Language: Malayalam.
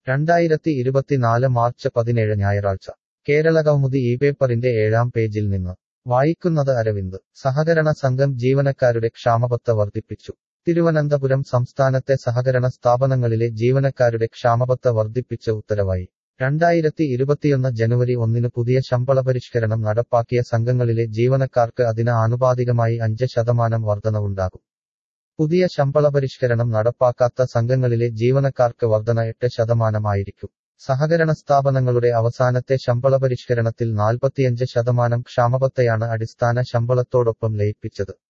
2024 മാർച്ച് 17 ഞായറാഴ്ച കേരളകൗമുദി ഈ പേപ്പറിന്റെ 7-ാം പേജിൽ നിന്ന് വായിക്കുന്നത് അരവിന്ദ്. സഹകരണ സംഘം ജീവനക്കാരുടെ ക്ഷാമബത്ത വർദ്ധിപ്പിച്ചു. തിരുവനന്തപുരം സംസ്ഥാനത്തെ സഹകരണ സ്ഥാപനങ്ങളിലെ ജീവനക്കാരുടെ ക്ഷാമബത്ത വർദ്ധിപ്പിച്ച് ഉത്തരവായി. 2021 ജനുവരി 1 പുതിയ ശമ്പള പരിഷ്കരണം നടപ്പാക്കിയ സംഘങ്ങളിലെ ജീവനക്കാർക്ക് അതിന് ആനുപാതികമായി 5% വർധനവുണ്ടാകും. പുതിയ ശമ്പള പരിഷ്കരണം നടപ്പാക്കാത്ത സംഘങ്ങളിലെ ജീവനക്കാർക്ക് വർധന 8% ആയിരിക്കും. സഹകരണ സ്ഥാപനങ്ങളുടെ അവസാനത്തെ ശമ്പള പരിഷ്കരണത്തിൽ 45% ക്ഷാമബത്തയാണ് അടിസ്ഥാന ശമ്പളത്തോടൊപ്പം ലയിപ്പിച്ചത്.